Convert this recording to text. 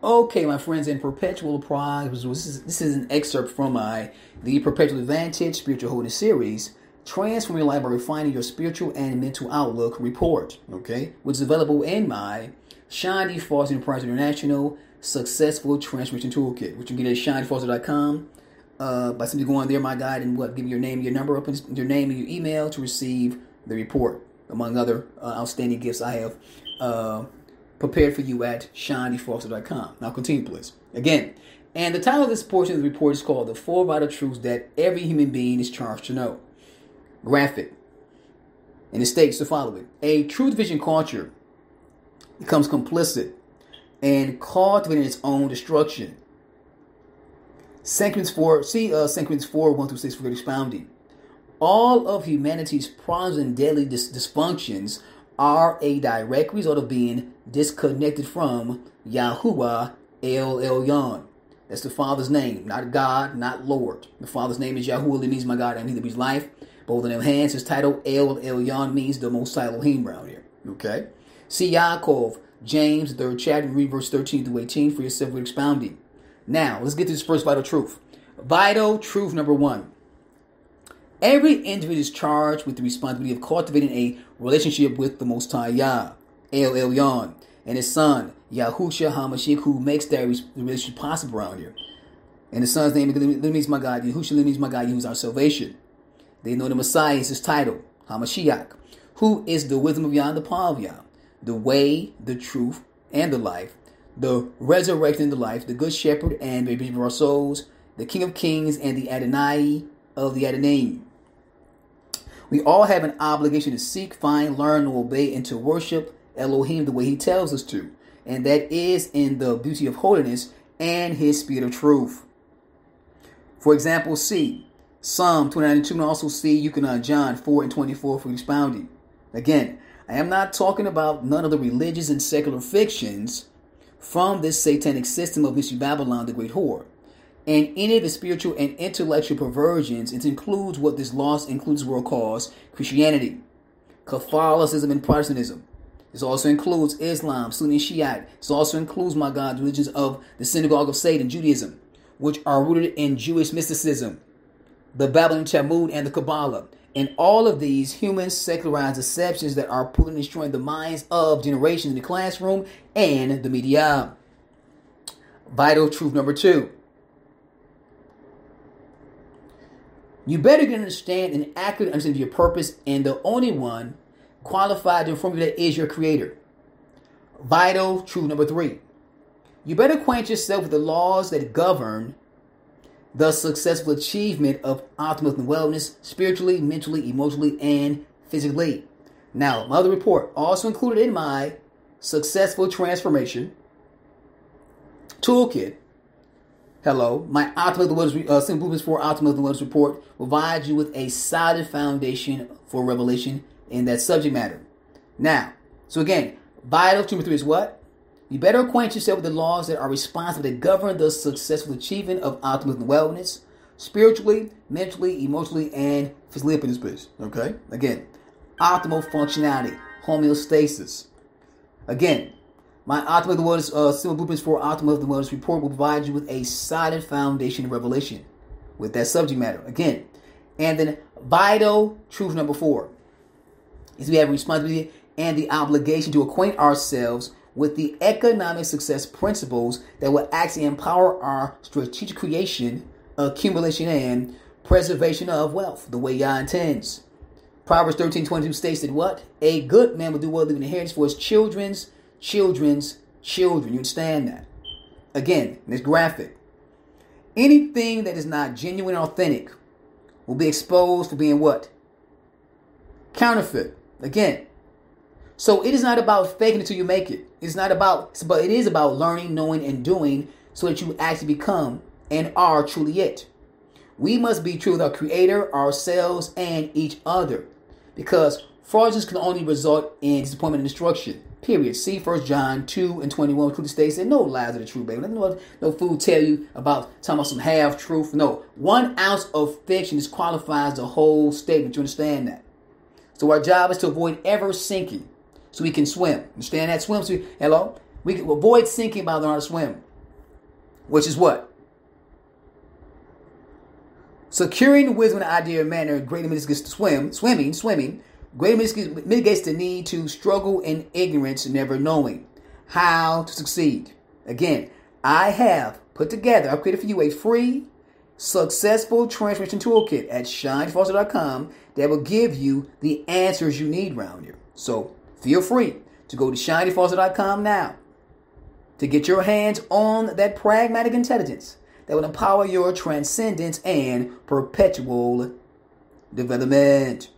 Okay, my friends, in Perpetual Pride, this is an excerpt from the Perpetual Advantage Spiritual Holiness Series, Transform Your Life by Refining Your Spiritual and Mental Outlook report, okay, which is available in my Sean D. Foster Enterprise International Successful Transformation Toolkit, which you can get at SeanDFoster.com by simply going there, my guide, and give me your name, your number, your name and your email to receive the report, among other outstanding gifts I have prepared for you at SeanDFoster.com. Now continue, please. Again, and the title of this portion of the report is called The 4 Vital Truths That Every Human Being is Charged to Know. Graphic. And it states the following. A truth vision culture becomes complicit and cultivating its own destruction. 2 Corinthians 4, 1-6 for expounding. All of humanity's problems and deadly dysfunctions are a direct result of being disconnected from Yahuwah El Elyon. That's the Father's name, not God, not Lord. The Father's name is Yahuwah, it means my God, and he that breathes life. Both of them hands, his title, El Elyon, means the Most High Elohim around here. Okay? See Yaakov, James, 3rd chapter, read verse 13 through 18 for yourself with expounding. Now, let's get to this first vital truth. Vital truth number 1. Every individual is charged with the responsibility of cultivating a relationship with the Most High Yah, El Elyon, and his son, Yahushua HaMashiach, who makes that relationship possible around here. And the son's name means my God, Yahushua means my God, who's our salvation. They know the Messiah is his title, HaMashiach, who is the wisdom of Yah and the power of Yah, the way, the truth, and the life, the resurrection and the life, the good shepherd and the redeemer of our souls, the King of Kings and the Adonai of the Adonaim. We all have an obligation to seek, find, learn, and obey, and to worship Elohim the way he tells us to. And that is in the beauty of holiness and his spirit of truth. For example, see Psalm 29:2, and also see you can John 4:24 for expounding. Again, I am not talking about none of the religious and secular fictions from this satanic system of Mystery Babylon, the great whore. And any of the spiritual and intellectual perversions, it includes what this loss includes world calls Christianity, Catholicism, and Protestantism. This also includes Islam, Sunni, Shiite. This also includes, my God, religions of the Synagogue of Satan, Judaism, which are rooted in Jewish mysticism, the Babylonian Talmud, and the Kabbalah. And all of these human secularized deceptions that are pulling and destroying the minds of generations in the classroom and the media. Vital truth number 2. You better get understand and accurately understand your purpose, and the only one qualified to inform you that is your creator. Vital truth number 3. You better acquaint yourself with the laws that govern the successful achievement of optimal wellness spiritually, mentally, emotionally, and physically. Now, my other report, also included in my Successful Transformation Toolkit, my Optimal Wellness, Simple Blueprints for Optimal Wellness report provides you with a solid foundation for revelation in that subject matter. Now, so again, vital truth number 3 is what? You better acquaint yourself with the laws that are responsible to govern the successful achievement of optimal wellness, spiritually, mentally, emotionally, and physically up in this bitch. Okay? Again, optimal functionality, homeostasis. Again, my Optimal Wellness, Simple Blueprints for Optimal Wellness report will provide you with a solid foundation of revelation with that subject matter. Again, and then vital truth number 4 is we have a responsibility and the obligation to acquaint ourselves with the economic success principles that will actually empower our strategic creation, accumulation, and preservation of wealth, the way Yah intends. Proverbs 13:22 states that what? A good man will do well, leaving an inheritance for his children's children's children. You understand that? Again, in this graphic, anything that is not genuine and authentic will be exposed for being what? Counterfeit. Again. So it is not about faking it till you make it. It's not about, but it is about learning, knowing, and doing so that you actually become and are truly it. We must be true with our Creator, ourselves, and each other. Because fraudulence can only result in disappointment and destruction. Period. See 1 John 2:21 clearly states that no lies are the truth, baby. No fool tell you about talking about some half truth. No. 1 ounce of fiction disqualifies the whole statement. You understand that? So our job is to avoid ever sinking so we can swim. Understand that? Swim. So we can avoid sinking by learning how to swim. which is what? Securing wisdom in an ideal manner greatly mitigates swimming. Greatly mitigates the need to struggle in ignorance, never knowing how to succeed. Again, I've created for you a free, successful transformation toolkit at shinyfoster.com that will give you the answers you need around here. So feel free to go to shinyfoster.com now to get your hands on that pragmatic intelligence that will empower your transcendence and perpetual development.